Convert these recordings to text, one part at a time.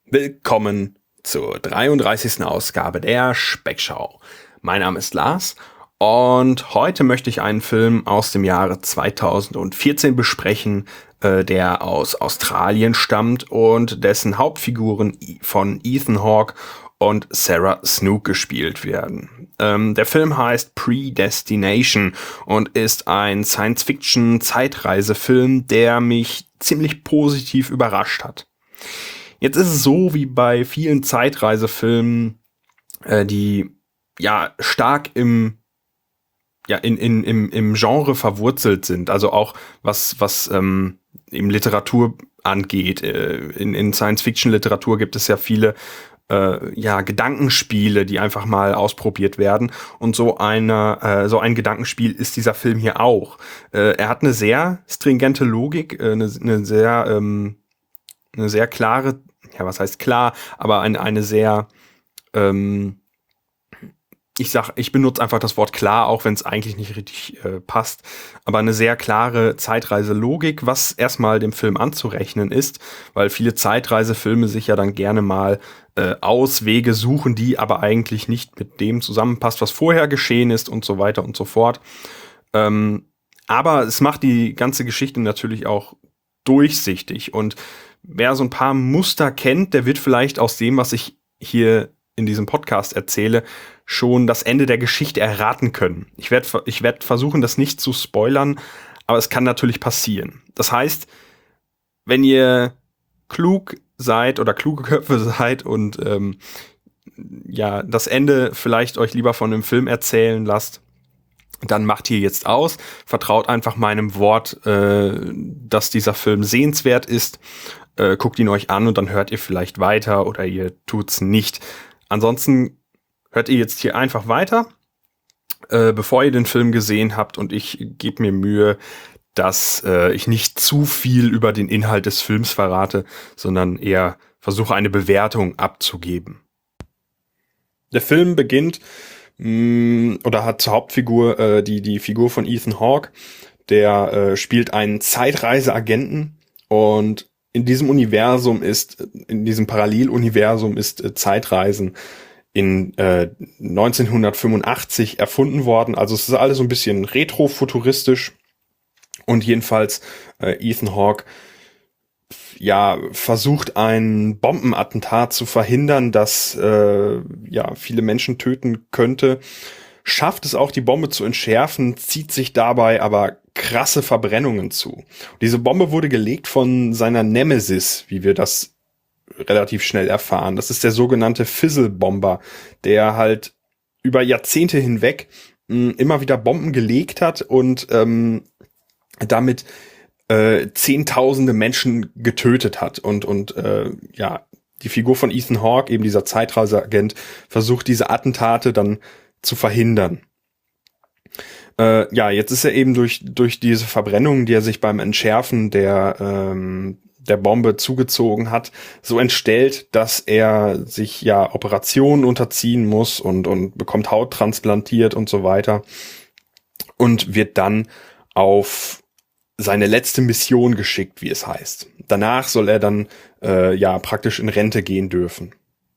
Willkommen zur 33. Ausgabe der Speckschau. Mein Name ist Lars und heute möchte ich einen Film aus dem Jahre 2014 besprechen, der aus Australien stammt und dessen Hauptfiguren von Ethan Hawke und Sarah Snook gespielt werden. Der Film heißt Predestination und ist ein Science-Fiction-Zeitreisefilm, der mich ziemlich positiv überrascht hat. Jetzt ist es so wie bei vielen Zeitreisefilmen, die ja stark im Genre verwurzelt sind, also auch was eben Literatur angeht. In Science-Fiction-Literatur gibt es ja viele Gedankenspiele, die einfach mal ausprobiert werden. Und so ein Gedankenspiel ist dieser Film hier auch. Er hat eine sehr stringente Logik, eine sehr klare, ja, was heißt klar, aber eine sehr, ich benutze einfach das Wort klar, auch wenn es eigentlich nicht richtig passt, aber eine sehr klare Zeitreiselogik, was erstmal dem Film anzurechnen ist, weil viele Zeitreisefilme sich ja dann gerne mal Auswege suchen, die aber eigentlich nicht mit dem zusammenpasst, was vorher geschehen ist und so weiter und so fort. Aber es macht die ganze Geschichte natürlich auch durchsichtig, und wer so ein paar Muster kennt, der wird vielleicht aus dem, was ich hier in diesem Podcast erzähle, schon das Ende der Geschichte erraten können. Ich werd versuchen, das nicht zu spoilern, aber es kann natürlich passieren. Das heißt, wenn ihr klug seid oder kluge Köpfe seid und das Ende vielleicht euch lieber von dem Film erzählen lasst, dann macht hier jetzt aus, vertraut einfach meinem Wort, dass dieser Film sehenswert ist, guckt ihn euch an und dann hört ihr vielleicht weiter oder ihr tut's nicht. Ansonsten hört ihr jetzt hier einfach weiter, bevor ihr den Film gesehen habt, und ich gebe mir Mühe, dass ich nicht zu viel über den Inhalt des Films verrate, sondern eher versuche, eine Bewertung abzugeben. Der Film beginnt oder hat zur Hauptfigur die Figur von Ethan Hawke, der spielt einen Zeitreiseagenten, und in diesem Paralleluniversum ist Zeitreisen in 1985 erfunden worden. Also es ist alles so ein bisschen retrofuturistisch, und jedenfalls Ethan Hawke versucht, ein Bombenattentat zu verhindern, das viele Menschen töten könnte, schafft es auch, die Bombe zu entschärfen, zieht sich dabei aber krasse Verbrennungen zu. Diese Bombe wurde gelegt von seiner Nemesis, wie wir das relativ schnell erfahren. Das ist der sogenannte Fizzle-Bomber, der halt über Jahrzehnte hinweg immer wieder Bomben gelegt hat und damit Zehntausende Menschen getötet hat. Und die Figur von Ethan Hawke, eben dieser Zeitreiseagent, versucht, diese Attentate dann zu verhindern. Jetzt ist er eben durch diese Verbrennung, die er sich beim Entschärfen der Bombe zugezogen hat, so entstellt, dass er sich Operationen unterziehen muss und bekommt Haut transplantiert und so weiter, und wird dann auf seine letzte Mission geschickt, wie es heißt. Danach soll er dann praktisch in Rente gehen dürfen.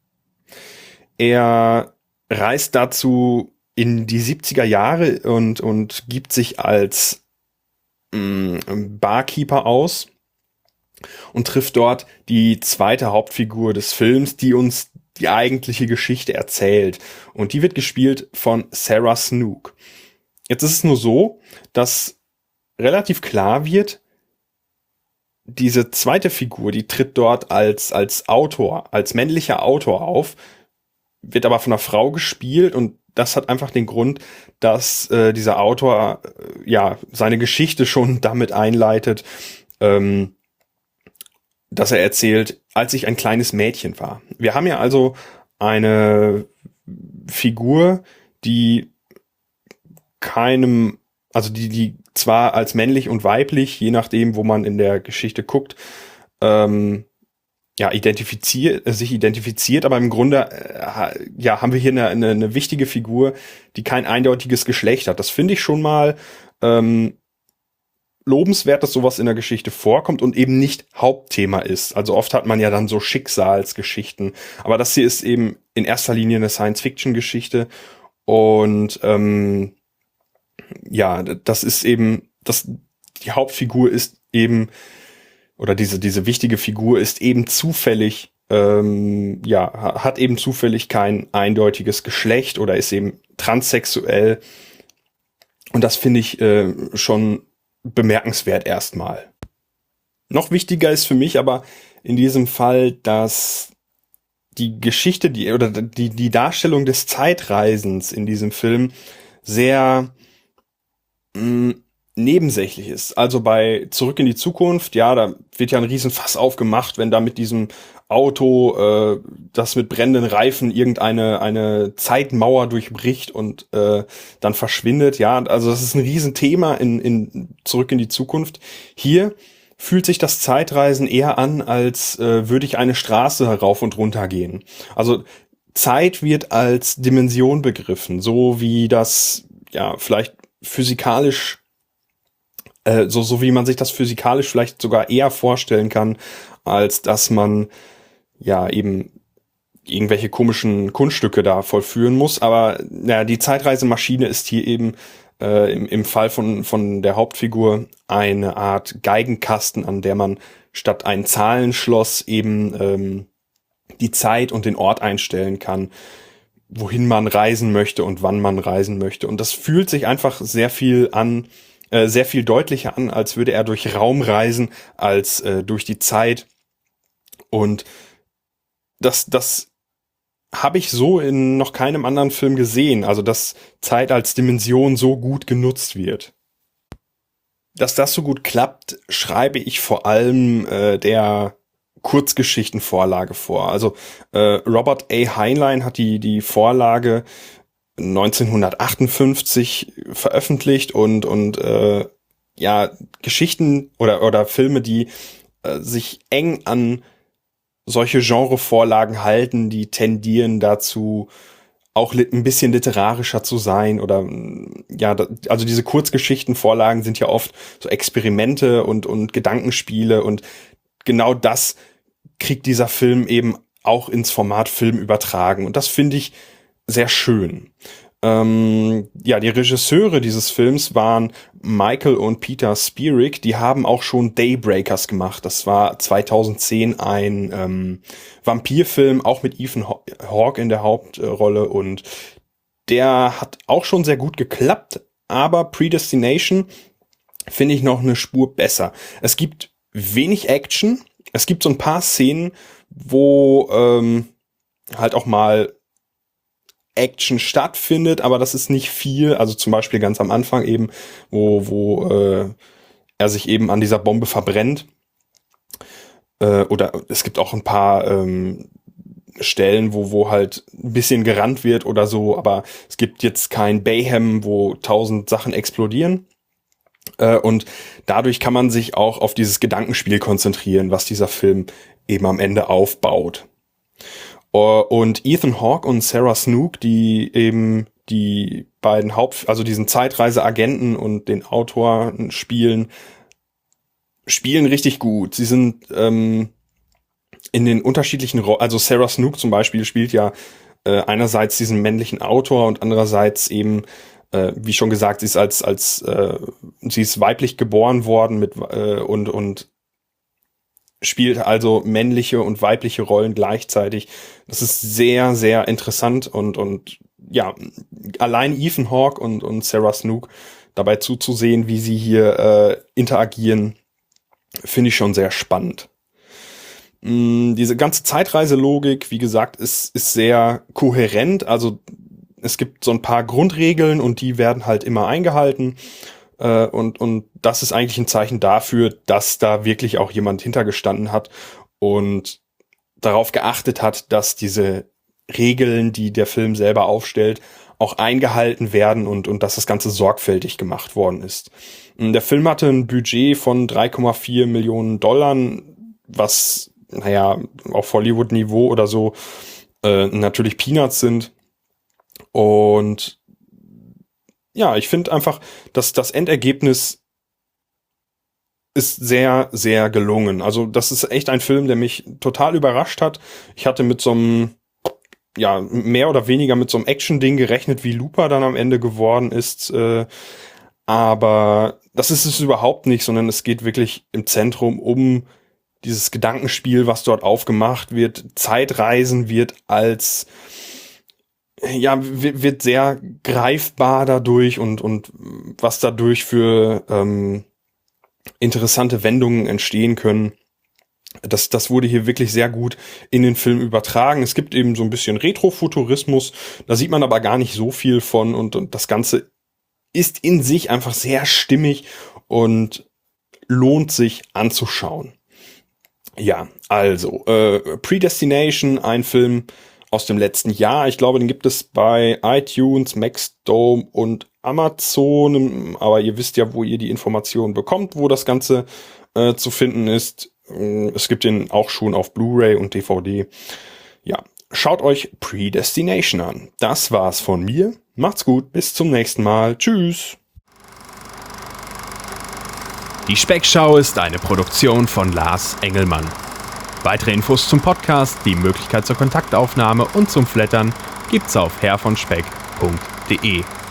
Er reist dazu in die 70er Jahre und gibt sich als Barkeeper aus und trifft dort die zweite Hauptfigur des Films, die uns die eigentliche Geschichte erzählt. Und die wird gespielt von Sarah Snook. Jetzt ist es nur so, dass relativ klar wird, diese zweite Figur, die tritt dort als Autor, als männlicher Autor auf, wird aber von einer Frau gespielt, und das hat einfach den Grund, dass dieser Autor seine Geschichte schon damit einleitet, dass er erzählt, als ich ein kleines Mädchen war. Wir haben ja also eine Figur, die die zwar als männlich und weiblich, je nachdem, wo man in der Geschichte guckt, sich identifiziert, aber im Grunde haben wir hier eine wichtige Figur, die kein eindeutiges Geschlecht hat. Das finde ich schon mal lobenswert, dass sowas in der Geschichte vorkommt und eben nicht Hauptthema ist. Also oft hat man ja dann so Schicksalsgeschichten, aber das hier ist eben in erster Linie eine Science-Fiction-Geschichte und ja, das ist eben, die Hauptfigur ist eben, oder diese wichtige Figur ist eben zufällig, ja, hat eben zufällig kein eindeutiges Geschlecht oder ist eben transsexuell. Und das finde ich schon bemerkenswert erstmal. Noch wichtiger ist für mich aber in diesem Fall, dass die Geschichte, die Darstellung des Zeitreisens in diesem Film sehr mh, nebensächlich ist. Also bei Zurück in die Zukunft, ja, da wird ja ein Riesenfass aufgemacht, wenn da mit diesem Auto, das mit brennenden Reifen eine Zeitmauer durchbricht und dann verschwindet. Ja, also das ist ein Riesenthema in Zurück in die Zukunft. Hier fühlt sich das Zeitreisen eher an, als würde ich eine Straße rauf und runter gehen. Also Zeit wird als Dimension begriffen, so wie das ja vielleicht physikalisch so wie man sich das physikalisch vielleicht sogar eher vorstellen kann, als dass man ja eben irgendwelche komischen Kunststücke da vollführen muss. Aber ja, die Zeitreisemaschine ist hier eben im Fall von der Hauptfigur eine Art Geigenkasten, an der man statt ein Zahlenschloss eben die Zeit und den Ort einstellen kann, wohin man reisen möchte und wann man reisen möchte. Und das fühlt sich einfach sehr viel deutlicher an, als würde er durch Raum reisen, als durch die Zeit. Und das habe ich so in noch keinem anderen Film gesehen. Also, dass Zeit als Dimension so gut genutzt wird. Dass das so gut klappt, schreibe ich vor allem der Kurzgeschichtenvorlage vor. Also Robert A. Heinlein hat die Vorlage 1958 veröffentlicht und ja, Geschichten oder Filme, die sich eng an solche Genrevorlagen halten, die tendieren dazu, auch ein bisschen literarischer zu sein oder ja, also diese Kurzgeschichtenvorlagen sind ja oft so Experimente und Gedankenspiele und genau das kriegt dieser Film eben auch ins Format Film übertragen und das finde ich sehr schön. Ja, die Regisseure dieses Films waren Michael und Peter Spierig. Die haben auch schon Daybreakers gemacht. Das war 2010 ein Vampirfilm, auch mit Ethan Hawke in der Hauptrolle. Und der hat auch schon sehr gut geklappt. Aber Predestination finde ich noch eine Spur besser. Es gibt wenig Action. Es gibt so ein paar Szenen, wo halt auch mal Action stattfindet, aber das ist nicht viel. Also zum Beispiel ganz am Anfang eben, wo er sich eben an dieser Bombe verbrennt. Oder es gibt auch ein paar Stellen, wo halt ein bisschen gerannt wird oder so, aber es gibt jetzt kein Bayhem, wo 1000 Sachen explodieren. Und dadurch kann man sich auch auf dieses Gedankenspiel konzentrieren, was dieser Film eben am Ende aufbaut. Und Ethan Hawke und Sarah Snook, die eben die beiden also diesen Zeitreiseagenten und den Autor spielen richtig gut. Sie sind in den unterschiedlichen also Sarah Snook zum Beispiel spielt ja einerseits diesen männlichen Autor und andererseits eben, wie schon gesagt, sie ist sie ist weiblich geboren worden mit und spielt also männliche und weibliche Rollen gleichzeitig. Das ist sehr, sehr interessant und ja, allein Ethan Hawke und Sarah Snook dabei zuzusehen, wie sie hier interagieren, finde ich schon sehr spannend. Diese ganze Zeitreiselogik, wie gesagt, ist sehr kohärent. Also es gibt so ein paar Grundregeln und die werden halt immer eingehalten. Und das ist eigentlich ein Zeichen dafür, dass da wirklich auch jemand hintergestanden hat und darauf geachtet hat, dass diese Regeln, die der Film selber aufstellt, auch eingehalten werden und dass das Ganze sorgfältig gemacht worden ist. Der Film hatte ein Budget von 3,4 Millionen Dollar, was, naja, auf Hollywood-Niveau oder so natürlich Peanuts sind. Und ja, ich finde einfach, dass das Endergebnis ist sehr, sehr gelungen. Also das ist echt ein Film, der mich total überrascht hat. Ich hatte mit so einem, ja, mehr oder weniger mit so einem Action-Ding gerechnet, wie Looper dann am Ende geworden ist. Aber das ist es überhaupt nicht, sondern es geht wirklich im Zentrum um dieses Gedankenspiel, was dort aufgemacht wird. Zeitreisen wird als, ja, wird sehr greifbar dadurch und was dadurch für interessante Wendungen entstehen können. Das wurde hier wirklich sehr gut in den Film übertragen. Es gibt eben so ein bisschen Retrofuturismus, da sieht man aber gar nicht so viel von und das Ganze ist in sich einfach sehr stimmig und lohnt sich anzuschauen. Ja, also Predestination, ein Film aus dem letzten Jahr. Ich glaube, den gibt es bei iTunes, Maxdome und Amazon. Aber ihr wisst ja, wo ihr die Informationen bekommt, wo das Ganze zu finden ist. Es gibt den auch schon auf Blu-ray und DVD. Ja, schaut euch Predestination an. Das war's von mir. Macht's gut, bis zum nächsten Mal. Tschüss. Die Speckschau ist eine Produktion von Lars Engelmann. Weitere Infos zum Podcast, die Möglichkeit zur Kontaktaufnahme und zum Flattern gibt's auf herrvonspeck.de.